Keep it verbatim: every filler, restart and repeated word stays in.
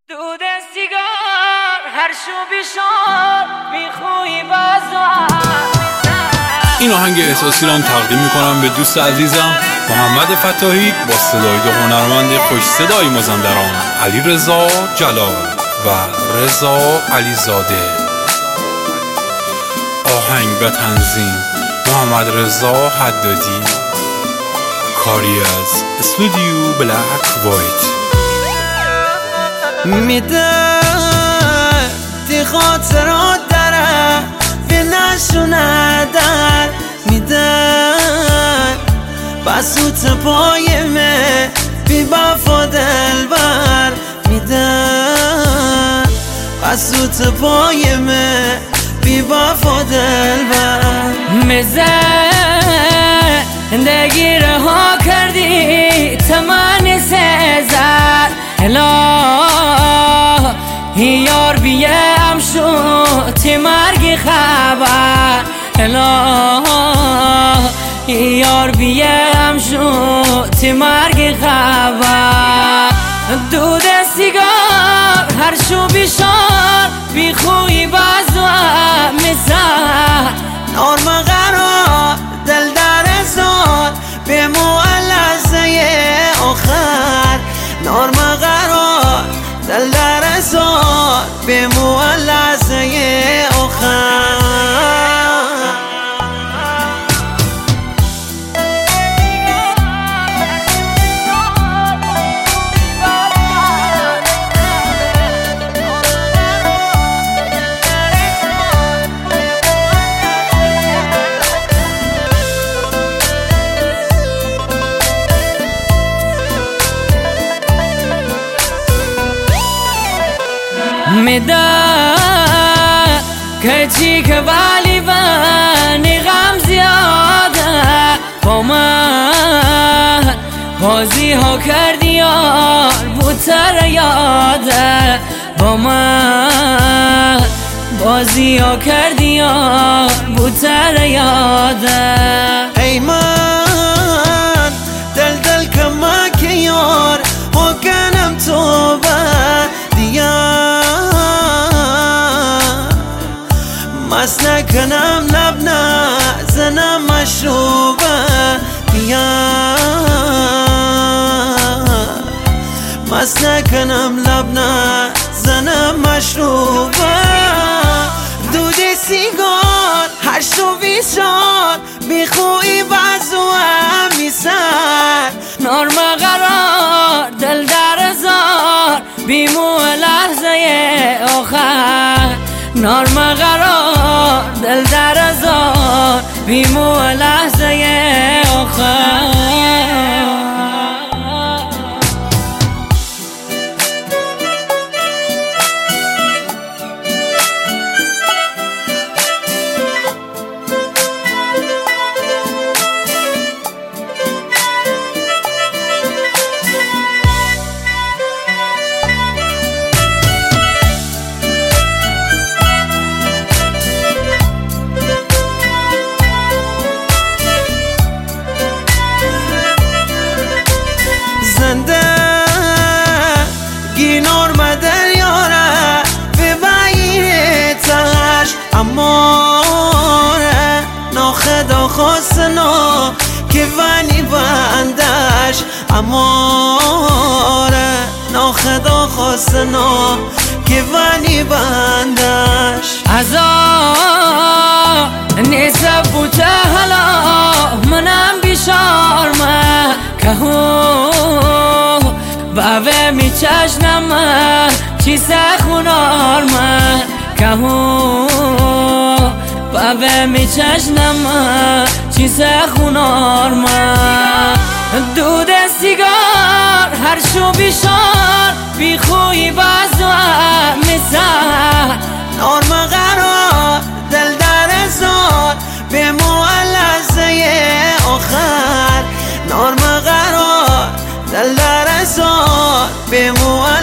دود سیگار هر شو بیشار بیخوی بازار. این آهنگ احساسی را تقدیم میکنم به دوست عزیزم محمد فتاحی با صدای دو هنرمند خوش صدای مازندران علیرضا جلال و رضا علیزاده. آهنگ به تنظیم محمد رضا حدادی، کاری از استودیو بلک وایت. میده تی خاطرات داره به نشونه در میده بسوت پایمه بی بفا دلبر میده بسوت پایمه بی بفا دلبر مزه زندگی رها کردی تمن سزار اله یار بیم شو تی مرگ خبر اله یار بیم شو تی مرگ خبر. دود سیگار هر شو بیشار بی خوی بازو مثال نرم قرار دل در زار به مولزه آخر نرم قرار دل در زار به مولزه آخر. میدن کچی که ولی بانی غم زیاده با من بازی ها کردی یار بوتر یاده با من بازی ها کردی یار بوتر یاده. ای من دل دل کمک یار و کنم توبه مست نکنم لب نزنم مشروبه بیا مست نکنم لب نزنم مشروبه. دود سیگار هر شو بیشار بیخوی بازو میسر نرم قرار دل در زار بیمو لحظه آخر نرم قرار دل در زار بیمو لحظه آخر. نرم دریاره به بیتش اماره ناخدا خواستنا که ونی بندش اماره ناخدا خواستنا که ونی بندش ازا نیسه بوده حالا منم بیشار من که باوه می چشنم چی سخونار من که باوه می چشنم چی سخونار من. دود سیگار هر شو بیشار بی خوی بازو مثال نرم قرار دل در زار به مولزه آخر نرم قرار دل در زار به مولزه